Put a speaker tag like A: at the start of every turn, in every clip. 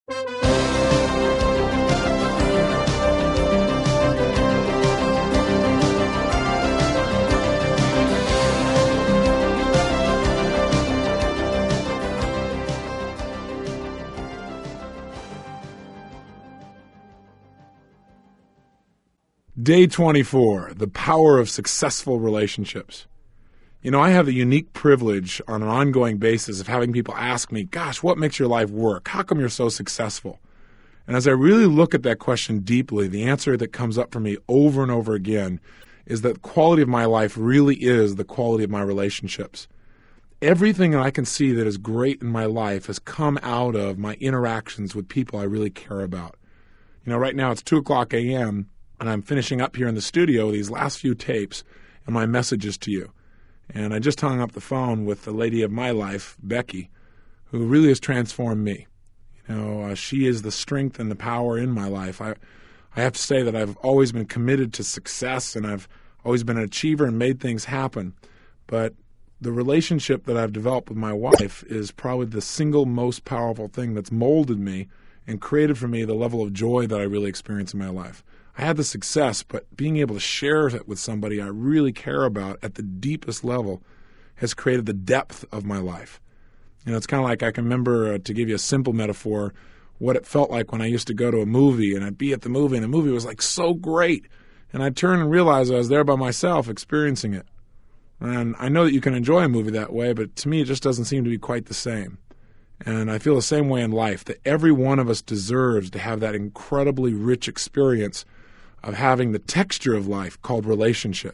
A: Day 24, the power of successful relationships. You know, I have the unique privilege on an ongoing basis of having people ask me, gosh, what makes your life work? How come you're so successful? And as I really look at that question deeply, the answer that comes up for me over and over again is that the quality of my life really is the quality of my relationships. Everything that I can see that is great in my life has come out of my interactions with people I really care about. You know, right now it's 2 o'clock a.m., and I'm finishing up here in the studio these last few tapes and my messages to you. And I just hung up the phone with the lady of my life, Becky, who really has transformed me. You know, she is the strength and the power in my life. I have to say that I've always been committed to success, and I've always been an achiever and made things happen. But the relationship that I've developed with my wife is probably the single most powerful thing that's molded me and created for me the level of joy that I really experience in my life. I had the success, but being able to share it with somebody I really care about at the deepest level has created the depth of my life. You know, it's kind of like I can remember, to give you a simple metaphor, what it felt like when I used to go to a movie, and I'd be at the movie, and the movie was like so great, and I'd turn and realize I was there by myself experiencing it. And I know that you can enjoy a movie that way, but to me it just doesn't seem to be quite the same. And I feel the same way in life, that every one of us deserves to have that incredibly rich experience of having the texture of life called relationship.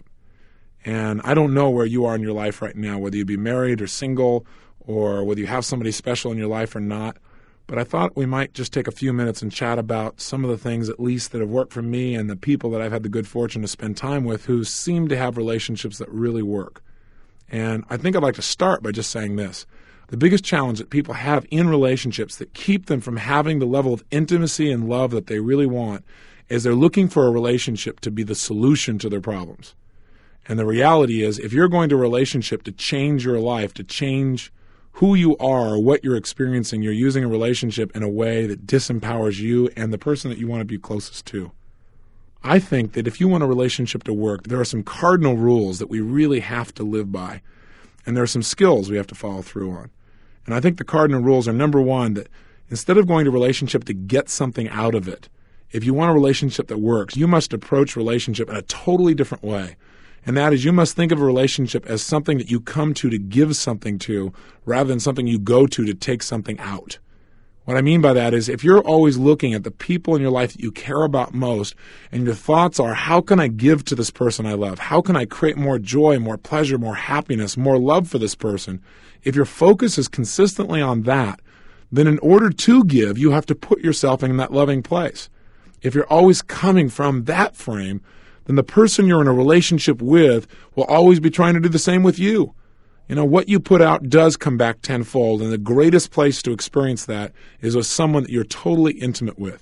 A: And I don't know where you are in your life right now, whether you be married or single, or whether you have somebody special in your life or not. But I thought we might just take a few minutes and chat about some of the things, at least, that have worked for me and the people that I've had the good fortune to spend time with who seem to have relationships that really work. And I think I'd like to start by just saying this. The biggest challenge that people have in relationships that keep them from having the level of intimacy and love that they really want is they're looking for a relationship to be the solution to their problems. And the reality is, if you're going to a relationship to change your life, to change who you are or what you're experiencing, you're using a relationship in a way that disempowers you and the person that you want to be closest to. I think that if you want a relationship to work, there are some cardinal rules that we really have to live by. And there are some skills we have to follow through on. And I think the cardinal rules are, number one, that instead of going to a relationship to get something out of it, if you want a relationship that works, you must approach relationship in a totally different way. And that is, you must think of a relationship as something that you come to give something to, rather than something you go to take something out. What I mean by that is, if you're always looking at the people in your life that you care about most, and your thoughts are, how can I give to this person I love? How can I create more joy, more pleasure, more happiness, more love for this person? If your focus is consistently on that, then in order to give, you have to put yourself in that loving place. If you're always coming from that frame, then the person you're in a relationship with will always be trying to do the same with you. You know, what you put out does come back tenfold, and the greatest place to experience that is with someone that you're totally intimate with.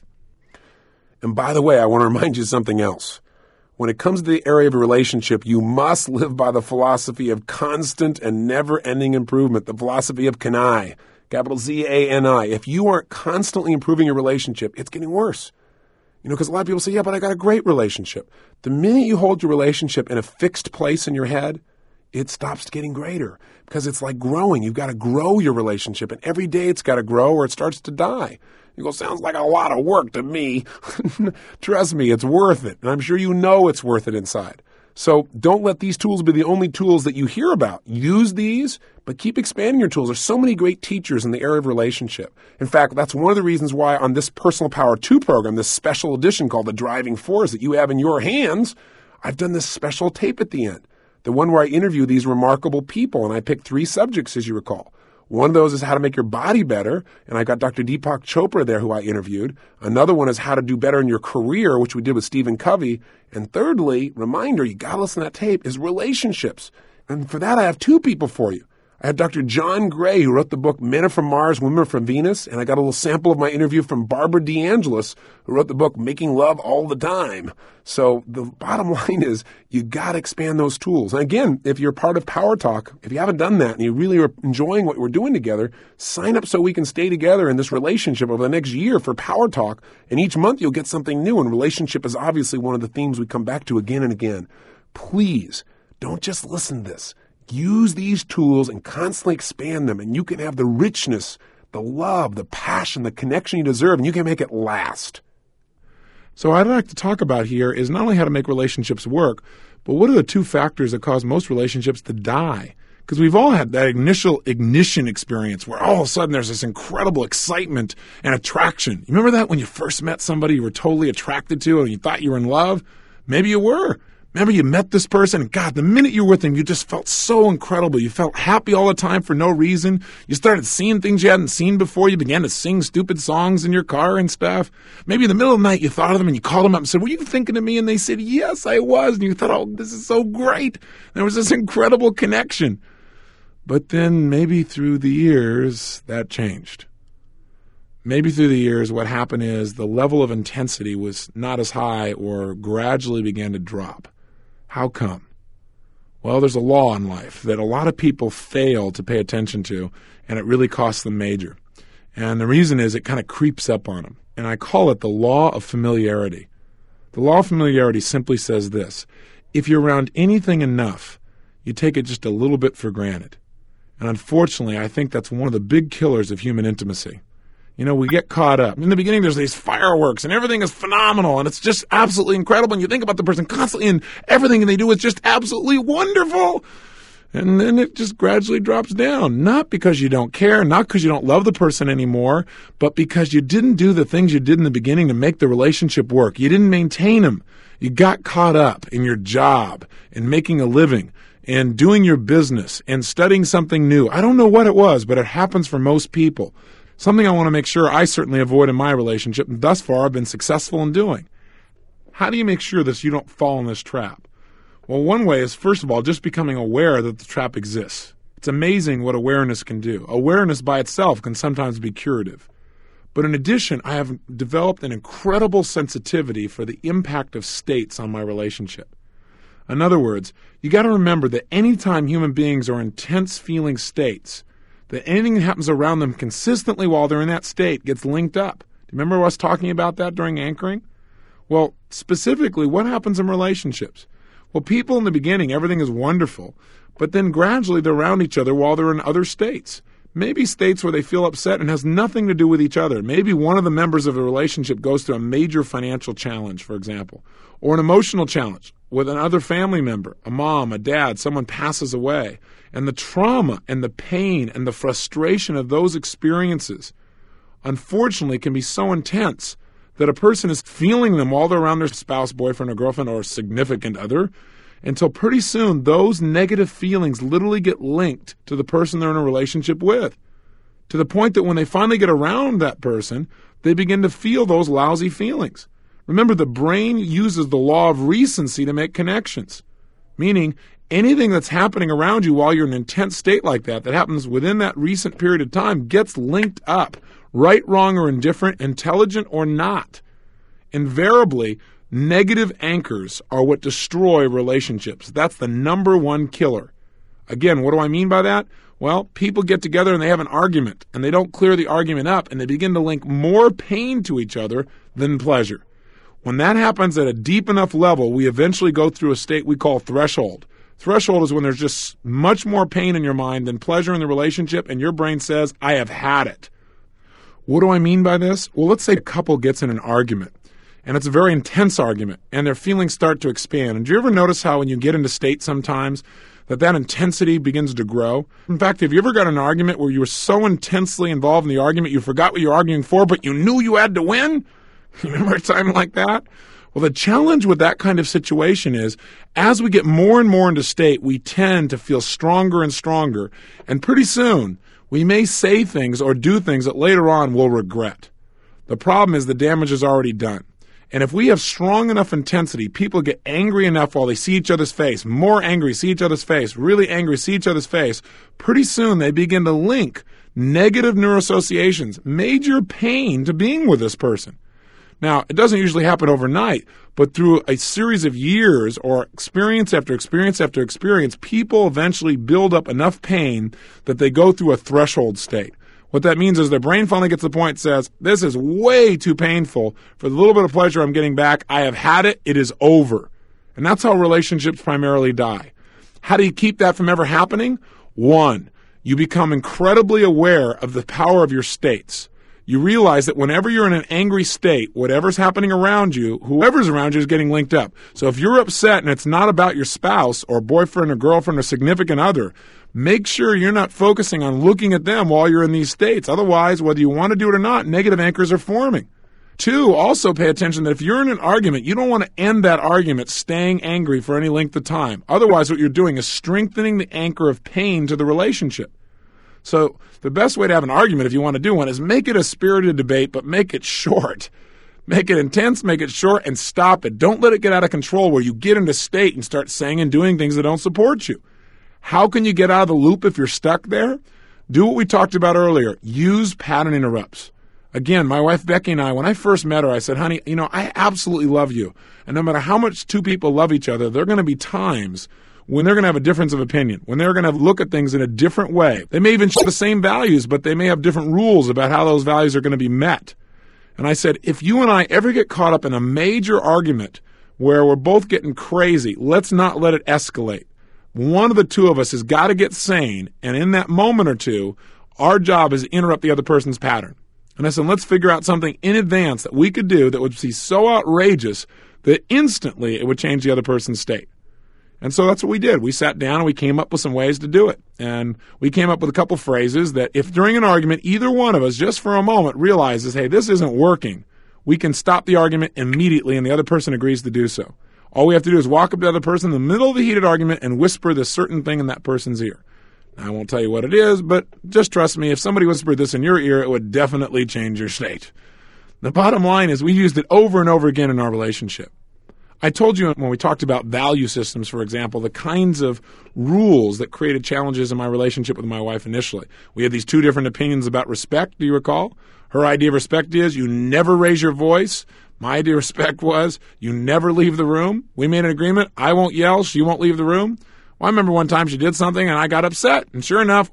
A: And by the way, I want to remind you something else. When it comes to the area of a relationship, you must live by the philosophy of constant and never-ending improvement, the philosophy of Kanai, capital Z-A-N-I. If you aren't constantly improving your relationship, it's getting worse. You know, because a lot of people say, yeah, but I got a great relationship. The minute you hold your relationship in a fixed place in your head, it stops getting greater, because it's like growing. You've got to grow your relationship, and every day it's got to grow or it starts to die. You go, sounds like a lot of work to me. Trust me, it's worth it. And I'm sure you know it's worth it inside. So don't let these tools be the only tools that you hear about. Use these, but keep expanding your tools. There's so many great teachers in the area of relationship. In fact, that's one of the reasons why on this Personal Power 2 program, this special edition called The Driving Force that you have in your hands, I've done this special tape at the end. The one where I interview these remarkable people, and I picked 3 subjects, as you recall. One of those is how to make your body better, and I got Dr. Deepak Chopra there, who I interviewed. Another one is how to do better in your career, which we did with Stephen Covey. And thirdly, reminder, you got to listen to that tape, is relationships. And for that, I have 2 people for you.
B: I had Dr. John Gray, who wrote the book Men Are From Mars, Women Are From Venus, and I got a little sample of my interview from Barbara DeAngelis, who wrote the book Making Love All the Time. So the bottom line is you got to expand those tools. And again, if you're part of Power Talk, if you haven't done that and you really are enjoying what we're doing together, sign up so we can stay together in this relationship over the next year for Power Talk. And each month you'll get something new. And relationship is obviously one of the themes we come back to again and again. Please don't just listen to this. Use these tools and constantly expand them, and you can have the richness, the love, the passion, the connection you deserve, and you can make it last.
A: So what I'd like to talk about here is not only how to make relationships work, but what are the two factors that cause most relationships to die? Because we've all had that initial ignition experience where all of a sudden there's this incredible excitement and attraction. You remember that when you first met somebody you were totally attracted to and you thought you were in love? Maybe you were. Remember you met this person and God, the minute you were with them, you just felt so incredible. You felt happy all the time for no reason. You started seeing things you hadn't seen before. You began to sing stupid songs in your car and stuff. Maybe in the middle of the night you thought of them and you called them up and said, "Were you thinking of me?" And they said, "Yes, I was." And you thought, "Oh, this is so great." There was this incredible connection. But then maybe through the years that changed. Maybe through the years what happened is the level of intensity was not as high or gradually began to drop. How come? Well, there's a law in life that a lot of people fail to pay attention to, and it really costs them major. And the reason is it kind of creeps up on them. And I call it the law of familiarity. The law of familiarity simply says this: if you're around anything enough, you take it just a little bit for granted. And unfortunately, I think that's one of the big killers of human intimacy. You know, we get caught up. In the beginning, there's these fireworks, and everything is phenomenal, and it's just absolutely incredible, and you think about the person constantly, and everything they do is just absolutely wonderful. And then it just gradually drops down, not because you don't care, not because you don't love the person anymore, but because you didn't do the things you did in the beginning to make the relationship work. You didn't maintain them. You got caught up in your job, in making a living, and doing your business, and studying something new. I don't know what it was, but it happens for most people. Something I want to make sure I certainly avoid in my relationship, and thus far I've been successful in doing. How do you make sure that you don't fall in this trap? Well, one way is, first of all, just becoming aware that the trap exists. It's amazing what awareness can do. Awareness by itself can sometimes be curative. But in addition, I have developed an incredible sensitivity for the impact of states on my relationship. In other words, you got to remember that anytime human beings are in intense feeling states, that anything that happens around them consistently while they're in that state gets linked up. Do you remember us talking about that during anchoring? Well, specifically, what happens in relationships? Well, people in the beginning, everything is wonderful, but then gradually they're around each other while they're in other states. Maybe states where they feel upset and has nothing to do with each other. Maybe one of the members of the relationship goes through a major financial challenge, for example, or an emotional challenge with another family member, a mom, a dad, someone passes away. And the trauma and the pain and the frustration of those experiences, unfortunately, can be so intense that a person is feeling them while they're around their spouse, boyfriend, or girlfriend, or significant other, until pretty soon those negative feelings literally get linked to the person they're in a relationship with, to the point that when they finally get around that person, they begin to feel those lousy feelings. Remember, the brain uses the law of recency to make connections, meaning anything that's happening around you while you're in an intense state like that happens within that recent period of time gets linked up, right, wrong, or indifferent, intelligent or not. Invariably, negative anchors are what destroy relationships. That's the number one killer. Again, what do I mean by that? Well, people get together and they have an argument, and they don't clear the argument up, and they begin to link more pain to each other than pleasure. When that happens at a deep enough level, we eventually go through a state we call threshold. Threshold is when there's just much more pain in your mind than pleasure in the relationship, and your brain says, "I have had it." What do I mean by this? Well, let's say a couple gets in an argument, and it's a very intense argument, and their feelings start to expand. And do you ever notice how when you get into state sometimes, that intensity begins to grow? In fact, have you ever got an argument where you were so intensely involved in the argument you forgot what you were arguing for, but you knew you had to win? You remember a time like that? Well, the challenge with that kind of situation is, as we get more and more into state, we tend to feel stronger and stronger, and pretty soon, we may say things or do things that later on we'll regret. The problem is the damage is already done. And if we have strong enough intensity, people get angry enough while they see each other's face, more angry, see each other's face, really angry, see each other's face, pretty soon they begin to link negative neuroassociations, major pain to being with this person. Now, it doesn't usually happen overnight, but through a series of years or experience after experience after experience, people eventually build up enough pain that they go through a threshold state. What that means is their brain finally gets to the point that says, this is way too painful for the little bit of pleasure I'm getting back. I have had it. It is over. And that's how relationships primarily die. How do you keep that from ever happening? 1, you become incredibly aware of the power of your states. You realize that whenever you're in an angry state, whatever's happening around you, whoever's around you is getting linked up. So if you're upset and it's not about your spouse or boyfriend or girlfriend or significant other, make sure you're not focusing on looking at them while you're in these states. Otherwise, whether you want to do it or not, negative anchors are forming. 2, also pay attention that if you're in an argument, you don't want to end that argument staying angry for any length of time. Otherwise, what you're doing is strengthening the anchor of pain to the relationship. So the best way to have an argument, if you want to do one, is make it a spirited debate, but make it short. Make it intense, make it short, and stop it. Don't let it get out of control where you get into state and start saying and doing things that don't support you. How can you get out of the loop if you're stuck there? Do what we talked about earlier. Use pattern interrupts. Again, my wife Becky and I, when I first met her, I said, honey, I absolutely love you. And no matter how much two people love each other, there are going to be times when they're going to have a difference of opinion, when they're going to look at things in a different way. They may even share the same values, but they may have different rules about how those values are going to be met. And I said, if you and I ever get caught up in a major argument where we're both getting crazy, let's not let it escalate. One of the two of us has got to get sane, and in that moment or two, our job is to interrupt the other person's pattern. And I said, let's figure out something in advance that we could do that would be so outrageous that instantly it would change the other person's state. And so that's what we did. We sat down and we came up with some ways to do it. And we came up with a couple phrases that if during an argument, either one of us, just for a moment, realizes, hey, this isn't working, we can stop the argument immediately and the other person agrees to do so. All we have to do is walk up to the other person in the middle of the heated argument and whisper this certain thing in that person's ear. Now, I won't tell you what it is, but just trust me, if somebody whispered this in your ear, it would definitely change your state. The bottom line is we used it over and over again in our relationship. I told you when we talked about value systems, for example, the kinds of rules that created challenges in my relationship with my wife initially. We had these 2 different opinions about respect, do you recall? Her idea of respect is you never raise your voice. My idea of respect was you never leave the room. We made an agreement. I won't yell. She won't leave the room. Well, I remember one time she did something and I got upset. And sure enough,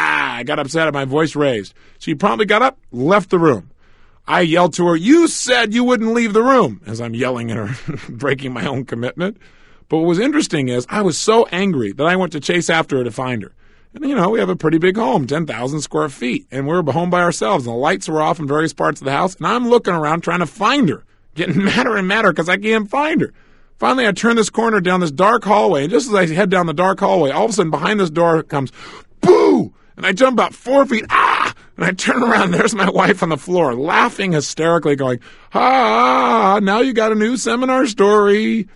A: I got upset and my voice raised. She promptly got up, left the room. I yelled to her, you said you wouldn't leave the room, as I'm yelling at her, breaking my own commitment. But what was interesting is I was so angry that I went to chase after her to find her. And, we have a pretty big home, 10,000 square feet, and we're home by ourselves, and the lights were off in various parts of the house, and I'm looking around trying to find her, getting madder and madder because I can't find her. Finally, I turn this corner down this dark hallway, and just as I head down the dark hallway, all of a sudden behind this door comes, boo! And I jump about 4 feet, and I turn around, and there's my wife on the floor, laughing hysterically, going, now you got a new seminar story.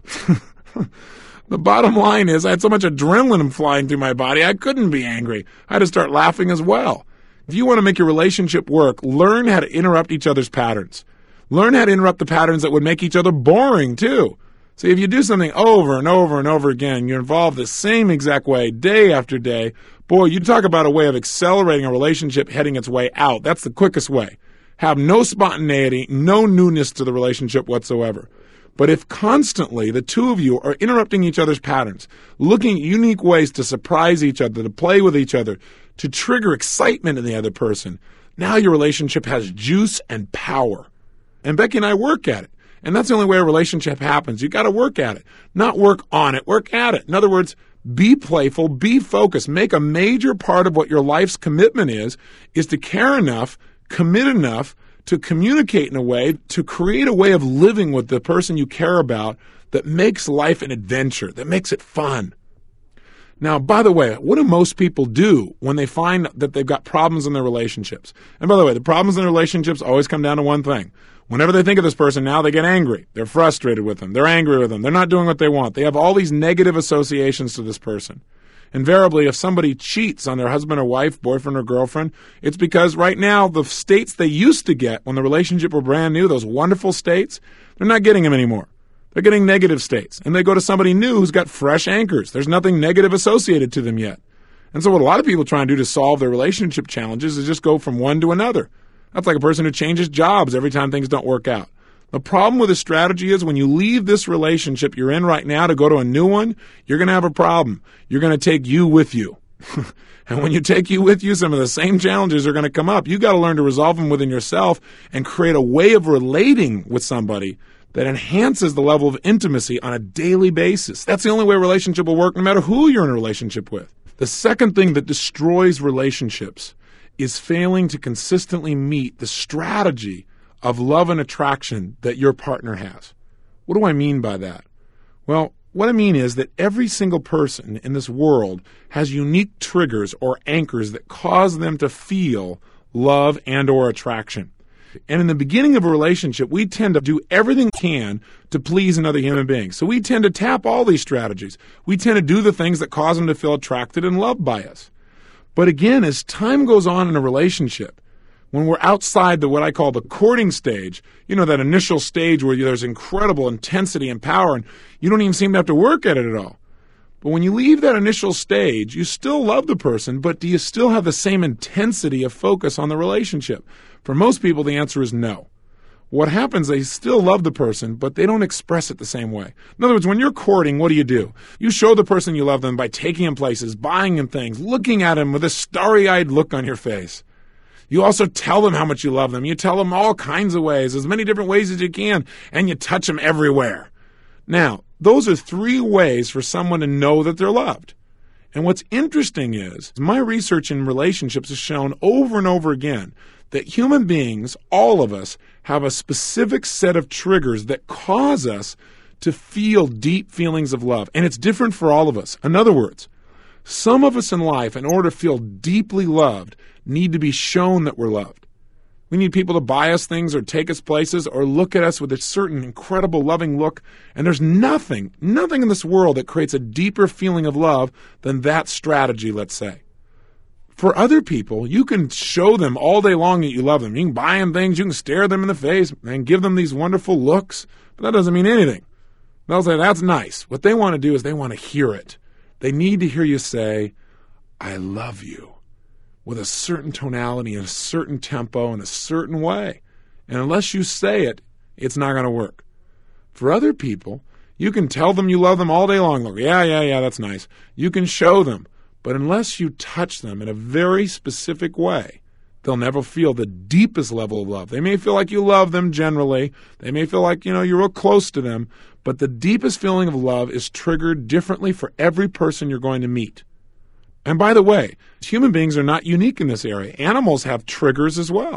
A: The bottom line is I had so much adrenaline flying through my body, I couldn't be angry. I had to start laughing as well. If you want to make your relationship work, learn how to interrupt each other's patterns. Learn how to interrupt the patterns that would make each other boring, too. See, if you do something over and over and over again, you're involved the same exact way, day after day, boy, you talk about a way of accelerating a relationship heading its way out. That's the quickest way. Have no spontaneity, no newness to the relationship whatsoever. But if constantly the two of you are interrupting each other's patterns, looking at unique ways to surprise each other, to play with each other, to trigger excitement in the other person, now your relationship has juice and power. And Becky and I work at it. And that's the only way a relationship happens. You got to work at it. Not work on it, work at it. In other words, be playful, be focused. Make a major part of what your life's commitment is to care enough, commit enough, to communicate in a way, to create a way of living with the person you care about that makes life an adventure, that makes it fun. Now, by the way, what do most people do when they find that they've got problems in their relationships? And by the way, the problems in their relationships always come down to one thing. Whenever they think of this person now, they get angry. They're frustrated with them. They're angry with them. They're not doing what they want. They have all these negative associations to this person. Invariably, if somebody cheats on their husband or wife, boyfriend or girlfriend, it's because right now the states they used to get when the relationship were brand new, those wonderful states, they're not getting them anymore. They're getting negative states. And they go to somebody new who's got fresh anchors. There's nothing negative associated to them yet. And so what a lot of people try and do to solve their relationship challenges is just go from one to another. That's like a person who changes jobs every time things don't work out. The problem with this strategy is when you leave this relationship you're in right now to go to a new one, you're going to have a problem. You're going to take you with you. And when you take you with you, some of the same challenges are going to come up. You got to learn to resolve them within yourself and create a way of relating with somebody that enhances the level of intimacy on a daily basis. That's the only way a relationship will work no matter who you're in a relationship with. The second thing that destroys relationships is failing to consistently meet the strategy of love and attraction that your partner has. What do I mean by that? Well, what I mean is that every single person in this world has unique triggers or anchors that cause them to feel love and or attraction. And in the beginning of a relationship, we tend to do everything we can to please another human being. So we tend to tap all these strategies. We tend to do the things that cause them to feel attracted and loved by us. But again, as time goes on in a relationship, when we're outside the what I call the courting stage, that initial stage where there's incredible intensity and power and you don't even seem to have to work at it at all. But when you leave that initial stage, you still love the person, but do you still have the same intensity of focus on the relationship? For most people, the answer is no. What happens, they still love the person, but they don't express it the same way. In other words, when you're courting, what do? You show the person you love them by taking them places, buying them things, looking at them with a starry-eyed look on your face. You also tell them how much you love them. You tell them all kinds of ways, as many different ways as you can, and you touch them everywhere. Now, those are 3 ways for someone to know that they're loved. And what's interesting is my research in relationships has shown over and over again that human beings, all of us, have a specific set of triggers that cause us to feel deep feelings of love. And it's different for all of us. In other words, some of us in life, in order to feel deeply loved, need to be shown that we're loved. We need people to buy us things or take us places or look at us with a certain incredible loving look. And there's nothing in this world that creates a deeper feeling of love than that strategy, let's say. For other people, you can show them all day long that you love them. You can buy them things, you can stare them in the face and give them these wonderful looks, but that doesn't mean anything. They'll say, that's nice. What they want to do is they want to hear it. They need to hear you say, I love you, with a certain tonality and a certain tempo and a certain way. And unless you say it, it's not going to work. For other people, you can tell them you love them all day long. Look, yeah, that's nice. You can show them. But unless you touch them in a very specific way, they'll never feel the deepest level of love. They may feel like you love them generally. They may feel like, you're real close to them. But the deepest feeling of love is triggered differently for every person you're going to meet. And by the way, human beings are not unique in this area. Animals have triggers as well.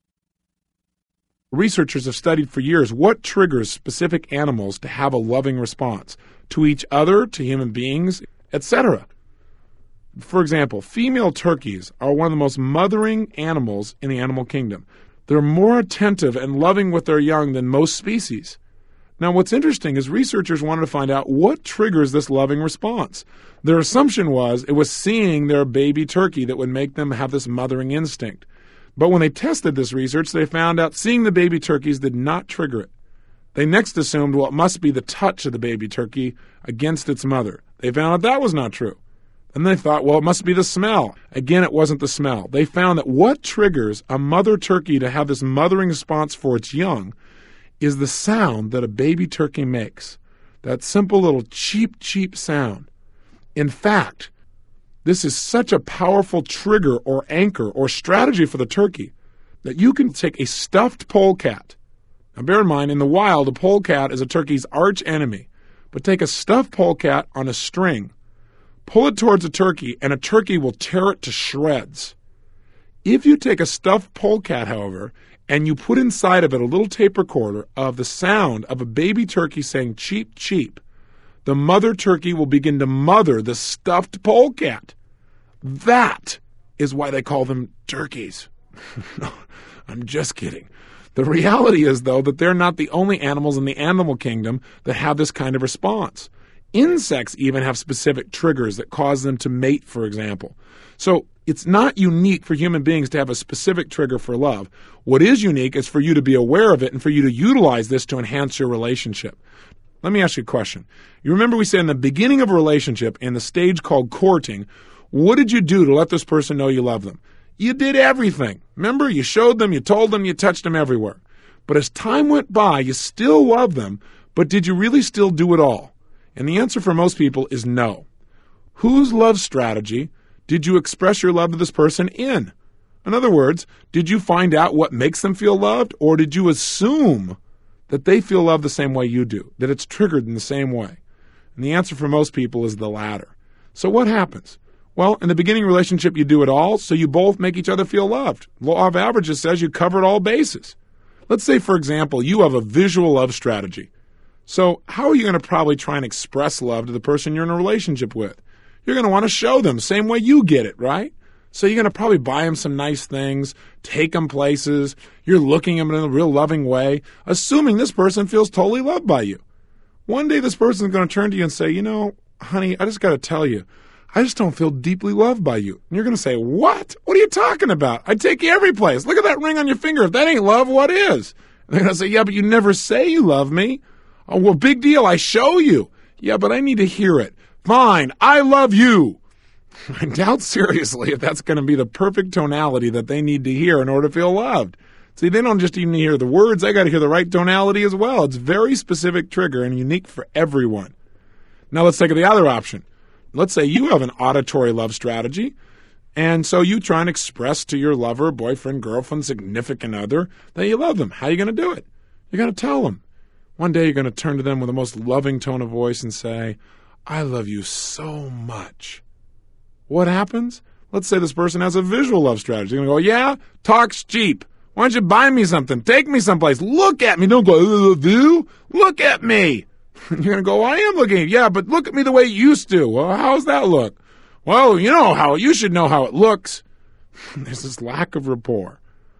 A: Researchers have studied for years what triggers specific animals to have a loving response to each other, to human beings, etc. For example, female turkeys are one of the most mothering animals in the animal kingdom. They're more attentive and loving with their young than most species. Now, what's interesting is researchers wanted to find out what triggers this loving response. Their assumption was it was seeing their baby turkey that would make them have this mothering instinct. But when they tested this research, they found out seeing the baby turkeys did not trigger it. They next assumed, it must be the touch of the baby turkey against its mother. They found out that was not true. And they thought, it must be the smell. Again, it wasn't the smell. They found that what triggers a mother turkey to have this mothering response for its young is the sound that a baby turkey makes. That simple little cheep sound. In fact, this is such a powerful trigger or anchor or strategy for the turkey that you can take a stuffed polecat. Now bear in mind, in the wild, a polecat is a turkey's arch enemy. But take a stuffed polecat on a string, pull it towards a turkey, and a turkey will tear it to shreds. If you take a stuffed polecat, however, and you put inside of it a little tape recorder of the sound of a baby turkey saying cheep, the mother turkey will begin to mother the stuffed polecat. That is why they call them turkeys. No, I'm just kidding. The reality is, though, that they're not the only animals in the animal kingdom that have this kind of response. Insects even have specific triggers that cause them to mate, for example. So it's not unique for human beings to have a specific trigger for love. What is unique is for you to be aware of it and for you to utilize this to enhance your relationship. Let me ask you a question. You remember we said in the beginning of a relationship, in the stage called courting, what did you do to let this person know you love them? You did everything. Remember, you showed them, you told them, you touched them everywhere. But as time went by, you still love them, but did you really still do it all? And the answer for most people is no. Whose love strategy did you express your love to this person in? In other words, did you find out what makes them feel loved, or did you assume that they feel loved the same way you do, that it's triggered in the same way? And the answer for most people is the latter. So what happens? Well, in the beginning relationship, you do it all, so you both make each other feel loved. Law of averages says you covered all bases. Let's say, for example, you have a visual love strategy. So how are you going to probably try and express love to the person you're in a relationship with? You're going to want to show them the same way you get it, right? So you're going to probably buy them some nice things, take them places. You're looking at them in a real loving way, assuming this person feels totally loved by you. One day this person is going to turn to you and say, honey, I just got to tell you, I just don't feel deeply loved by you. And you're going to say, what? What are you talking about? I take you every place. Look at that ring on your finger. If that ain't love, what is? And they're going to say, yeah, but you never say you love me. Oh, well, big deal. I show you. Yeah, but I need to hear it. Fine. I love you. I doubt seriously if that's going to be the perfect tonality that they need to hear in order to feel loved. See, they don't just even hear the words. They got to hear the right tonality as well. It's very specific trigger and unique for everyone. Now let's take the other option. Let's say you have an auditory love strategy, and so you try and express to your lover, boyfriend, girlfriend, significant other that you love them. How are you going to do it? You're going to tell them. One day you're going to turn to them with the most loving tone of voice and say, I love you so much. What happens? Let's say this person has a visual love strategy. You're going to go, yeah, talk's cheap. Why don't you buy me something? Take me someplace. Look at me. Don't go, do. Look at me. You're going to go, I am looking at you. Yeah, but look at me the way you used to. Well, how's that look? Well, you should know how it looks. There's this lack of rapport.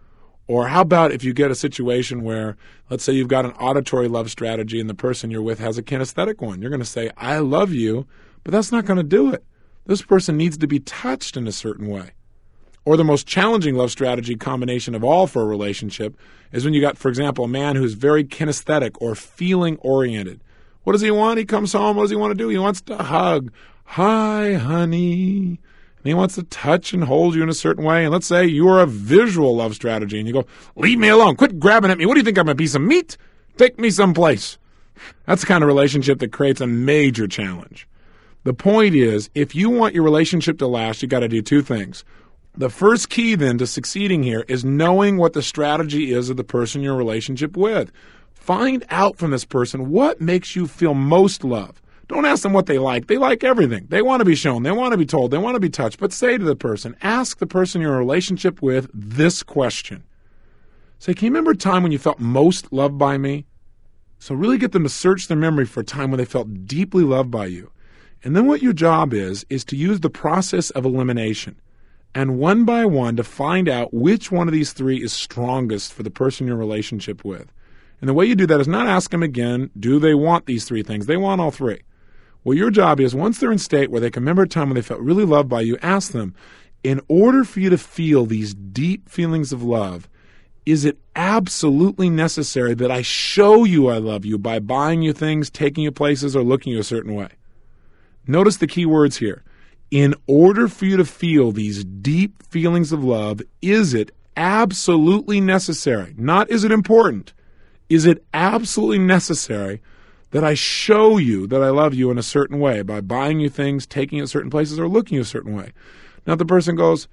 A: Or how about if you get a situation where, let's say you've got an auditory love strategy and the person you're with has a kinesthetic one. You're going to say, I love you, but that's not going to do it. This person needs to be touched in a certain way. Or the most challenging love strategy combination of all for a relationship is when you got, for example, a man who's very kinesthetic or feeling oriented. What does he want? He comes home. What does he want to do? He wants to hug. Hi, honey. And he wants to touch and hold you in a certain way. And let's say you are a visual love strategy and you go, leave me alone. Quit grabbing at me. What do you think? I'm a piece of meat? Take me someplace. That's the kind of relationship that creates a major challenge. The point is, if you want your relationship to last, you got to do two things. The first key then to succeeding here is knowing what the strategy is of the person you're in a relationship with. Find out from this person what makes you feel most loved. Don't ask them what they like. They like everything. They want to be shown. They want to be told. They want to be touched. But say to the person, ask the person you're in a relationship with this question. Say, can you remember a time when you felt most loved by me? So really get them to search their memory for a time when they felt deeply loved by you. And then what your job is to use the process of elimination. And one by one to find out which one of these three is strongest for the person you're in a relationship with. And the way you do that is not ask them again, do they want these three things? They want all three. Well, your job is, once they're in state where they can remember a time when they felt really loved by you, ask them, in order for you to feel these deep feelings of love, is it absolutely necessary that I show you I love you by buying you things, taking you places, or looking you a certain way? Notice the key words here. In order for you to feel these deep feelings of love, is it absolutely necessary? Not is it important. Is it absolutely necessary that I show you that I love you in a certain way by buying you things, taking you to certain places, or looking you a certain way? Now, if the person goes,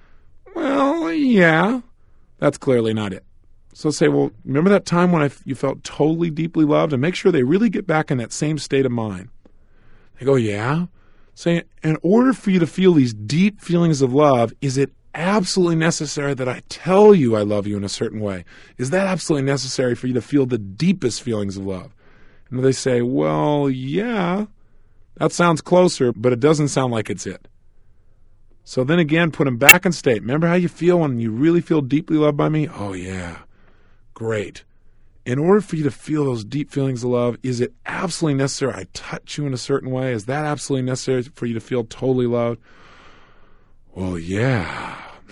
A: well, yeah, that's clearly not it. So say, well, remember that time when you felt totally deeply loved? And make sure they really get back in that same state of mind. They go, yeah. Say, in order for you to feel these deep feelings of love, is it absolutely necessary that I tell you I love you in a certain way? Is that absolutely necessary for you to feel the deepest feelings of love? And they say, well, yeah, that sounds closer, but it doesn't sound like it's it. So then again, put them back in state. Remember how you feel when you really feel deeply loved by me? Oh, yeah, great. in order for you to feel those deep feelings of love, is it absolutely necessary I touch you in a certain way? Is that absolutely necessary for you to feel totally loved? Well, yeah.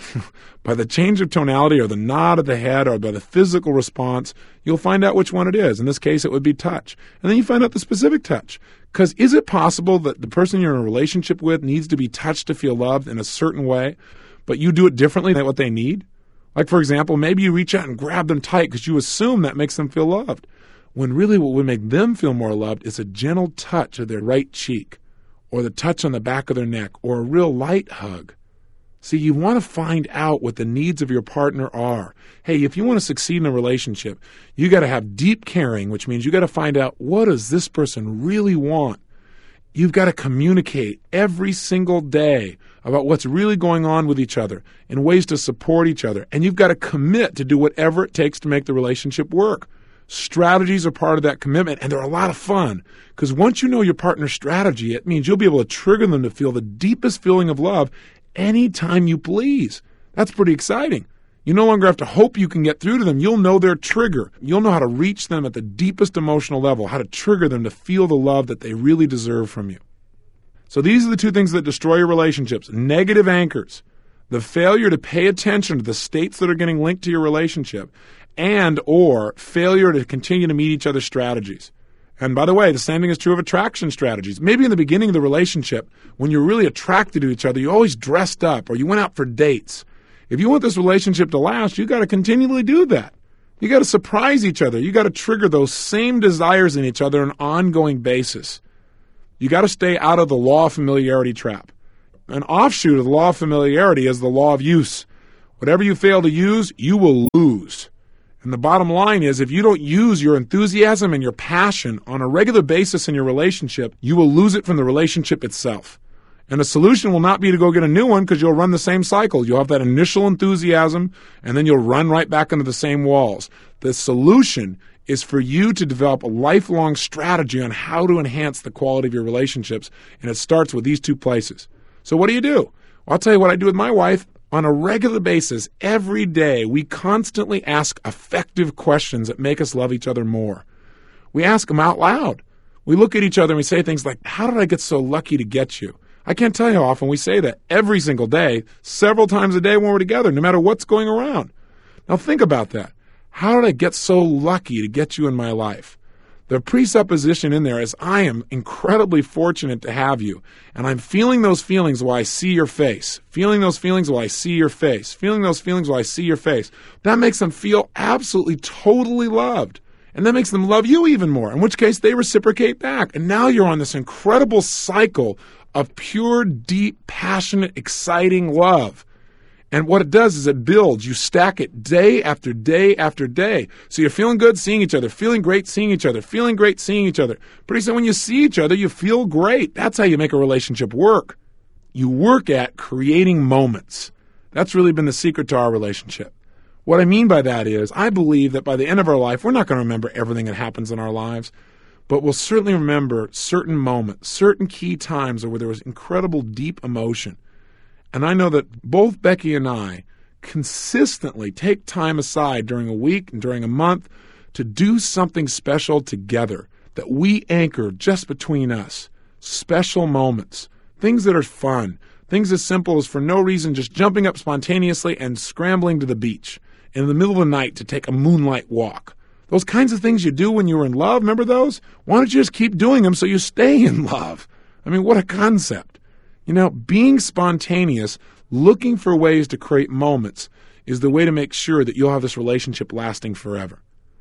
A: By the change of tonality or the nod of the head or by the physical response, you'll find out which one it is. In this case, it would be touch. And then you find out the specific touch. Because is it possible that the person you're in a relationship with needs to be touched to feel loved in a certain way, but you do it differently than what they need? Like, for example, maybe you reach out and grab them tight because you assume that makes them feel loved, when really what would make them feel more loved is a gentle touch of their right cheek or the touch on the back of their neck or a real light hug. See, you want to find out what the needs of your partner are. Hey, if you want to succeed in a relationship, you got to have deep caring, which means you got to find out, what does this person really want? You've got to communicate every single day about what's really going on with each other and ways to support each other. And you've got to commit to do whatever it takes to make the relationship work. Strategies are part of that commitment, and they're a lot of fun. Because once you know your partner's strategy, it means you'll be able to trigger them to feel the deepest feeling of love anytime you please. That's pretty exciting. You no longer have to hope you can get through to them. You'll know their trigger. You'll know how to reach them at the deepest emotional level, how to trigger them to feel the love that they really deserve from you. So these are the two things that destroy your relationships. Negative anchors, the failure to pay attention to the states that are getting linked to your relationship, and or failure to continue to meet each other's strategies. And by the way, the same thing is true of attraction strategies. Maybe in the beginning of the relationship, when you're really attracted to each other, you always dressed up or you went out for dates. If you want this relationship to last, you got to continually do that. You got to surprise each other. You got to trigger those same desires in each other on an ongoing basis. You got to stay out of the law of familiarity trap. An offshoot of the law of familiarity is the law of use. Whatever you fail to use, you will lose. And the bottom line is, if you don't use your enthusiasm and your passion on a regular basis in your relationship, you will lose it from the relationship itself. And the solution will not be to go get a new one, because you'll run the same cycle. You'll have that initial enthusiasm, and then you'll run right back into the same walls. The solution is for you to develop a lifelong strategy on how to enhance the quality of your relationships, and it starts with these two places. So what do? Well, I'll tell you what I do with my wife. On a regular basis, every day, we constantly ask effective questions that make us love each other more. We ask them out loud. We look at each other and we say things like, how did I get so lucky to get you? I can't tell you how often we say that every single day, several times a day when we're together, no matter what's going around. Now think about that. How did I get so lucky to get you in my life? The presupposition in there is, I am incredibly fortunate to have you, and I'm feeling those feelings while I see your face. Feeling those feelings while I see your face. Feeling those feelings while I see your face. That makes them feel absolutely, totally loved. And that makes them love you even more, in which case they reciprocate back. And now you're on this incredible cycle of pure, deep, passionate, exciting love. And what it does is it builds. You stack it day after day after day. So you're feeling good seeing each other, feeling great seeing each other, feeling great seeing each other. Pretty soon when you see each other, you feel great. That's how you make a relationship work. You work at creating moments. That's really been the secret to our relationship. What I mean by that is, I believe that by the end of our life, we're not going to remember everything that happens in our lives, but we'll certainly remember certain moments, certain key times where there was incredible deep emotion. And I know that both Becky and I consistently take time aside during a week and during a month to do something special together that we anchor just between us. Special moments, things that are fun, things as simple as for no reason just jumping up spontaneously and scrambling to the beach in the middle of the night to take a moonlight walk. Those kinds of things you do when you're in love, remember those? Why don't you just keep doing them so you stay in love? I mean, what a concept. You know, being spontaneous, looking for ways to create moments is the way to make sure that you'll have this relationship lasting forever.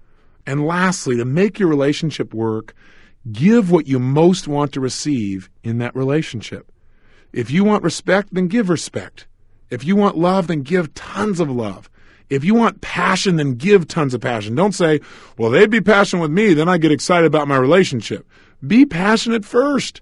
A: And lastly, to make your relationship work, give what you most want to receive in that relationship. If you want respect, then give respect. If you want love, then give tons of love. If you want passion, then give tons of passion. Don't say, well, they'd be passionate with me, then I get excited about my relationship. Be passionate first.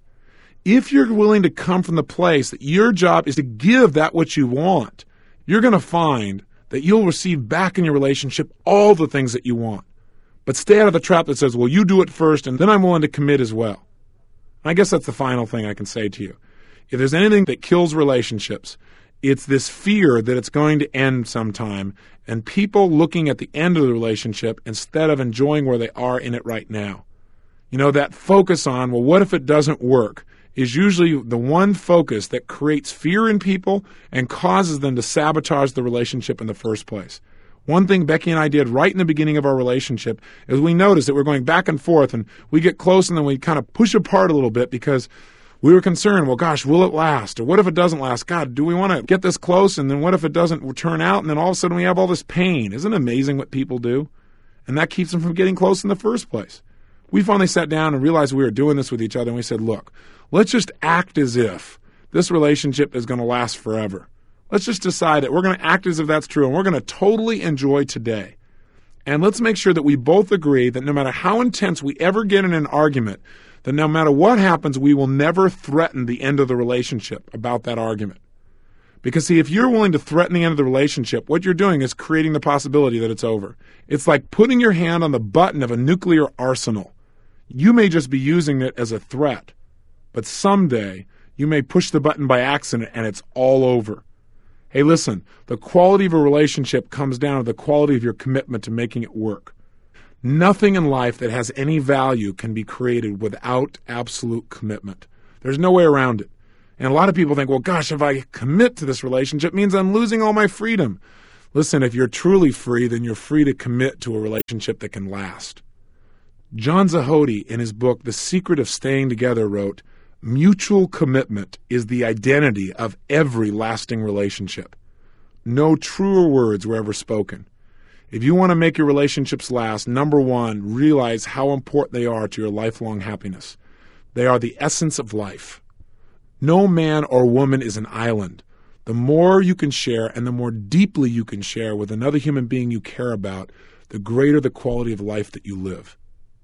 A: If you're willing to come from the place that your job is to give that what you want, you're going to find that you'll receive back in your relationship all the things that you want. But stay out of the trap that says, well, you do it first, and then I'm willing to commit as well. And I guess that's the final thing I can say to you. If there's anything that kills relationships, It's this fear that it's going to end sometime, and people looking at the end of the relationship instead of enjoying where they are in it right now. You know, that focus on, well, what if it doesn't work, is usually the one focus that creates fear in people and causes them to sabotage the relationship in the first place. One thing Becky and I did right in the beginning of our relationship is we noticed that we're going back and forth, and we get close and then we kind of push apart a little bit because we were concerned, well, gosh, will it last? Or what if it doesn't last? God, do we want to get this close? And then what if it doesn't turn out? And then all of a sudden we have all this pain. Isn't it amazing what people do? And that keeps them from getting close in the first place. We finally sat down and realized we were doing this with each other, and we said, look, let's just act as if this relationship is going to last forever. Let's just decide that we're going to act as if that's true, and we're going to totally enjoy today. And let's make sure that we both agree that no matter how intense we ever get in an argument, that no matter what happens, we will never threaten the end of the relationship about that argument. Because, see, if you're willing to threaten the end of the relationship, what you're doing is creating the possibility that it's over. It's like putting your hand on the button of a nuclear arsenal. You may just be using it as a threat, but someday you may push the button by accident and it's all over. Hey, listen, the quality of a relationship comes down to the quality of your commitment to making it work. Nothing in life that has any value can be created without absolute commitment. There's no way around it. And a lot of people think, well, gosh, if I commit to this relationship, it means I'm losing all my freedom. Listen, if you're truly free, then you're free to commit to a relationship that can last. John Zahodi, in his book, The Secret of Staying Together, wrote, mutual commitment is the identity of every lasting relationship. No truer words were ever spoken. If you want to make your relationships last, number one, realize how important they are to your lifelong happiness. They are the essence of life. No man or woman is an island. The more you can share and the more deeply you can share with another human being you care about, the greater the quality of life that you live.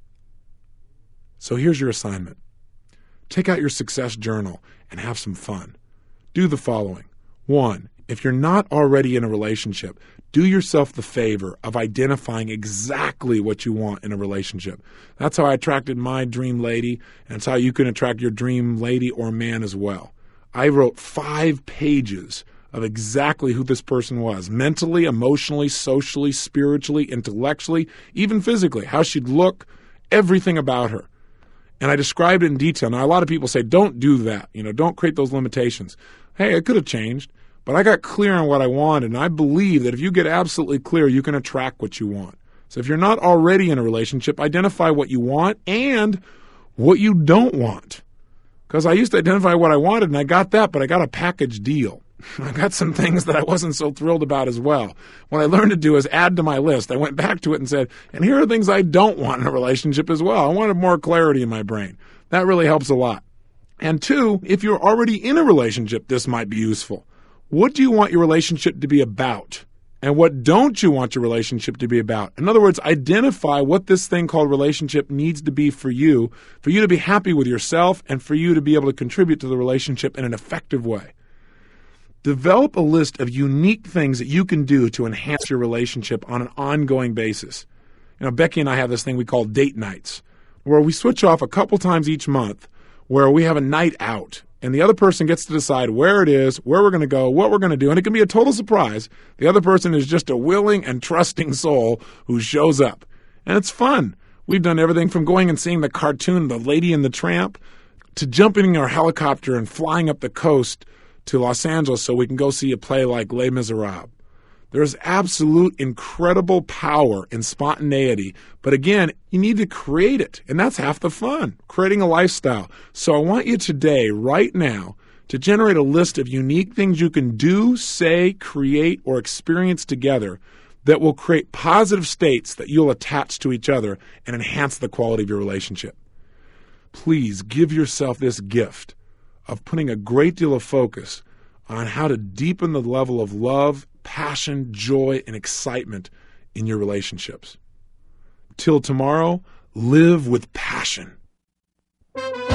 A: So here's your assignment. Take out your success journal and have some fun. Do the following. 1, if you're not already in a relationship, do yourself the favor of identifying exactly what you want in a relationship. That's how I attracted my dream lady, and it's how you can attract your dream lady or man as well. I wrote 5 pages of exactly who this person was, mentally, emotionally, socially, spiritually, intellectually, even physically, how she'd look, everything about her. And I described it in detail. Now, a lot of people say, don't do that. Don't create those limitations. Hey, it could have changed, but I got clear on what I wanted, and I believe that if you get absolutely clear, you can attract what you want. So if you're not already in a relationship, identify what you want and what you don't want. Because I used to identify what I wanted, and I got that, but I got a package deal. I got some things that I wasn't so thrilled about as well. What I learned to do is add to my list. I went back to it and said, and here are things I don't want in a relationship as well. I wanted more clarity in my brain. That really helps a lot. And 2, if you're already in a relationship, this might be useful. What do you want your relationship to be about? And what don't you want your relationship to be about? In other words, identify what this thing called relationship needs to be for you to be happy with yourself and for you to be able to contribute to the relationship in an effective way. Develop a list of unique things that you can do to enhance your relationship on an ongoing basis. Becky and I have this thing we call date nights, where we switch off a couple times each month, where we have a night out, and the other person gets to decide where it is, where we're going to go, what we're going to do, and it can be a total surprise. The other person is just a willing and trusting soul who shows up. And it's fun. We've done everything from going and seeing the cartoon The Lady and the Tramp to jumping in our helicopter and flying up the coast to Los Angeles so we can go see a play like Les Miserables. There's absolute incredible power in spontaneity, but again, you need to create it, and that's half the fun, creating a lifestyle. So I want you today, right now, to generate a list of unique things you can do, say, create, or experience together that will create positive states that you'll attach to each other and enhance the quality of your relationship. Please give yourself this gift of putting a great deal of focus on how to deepen the level of love, passion, joy, and excitement in your relationships. Till tomorrow, live with passion.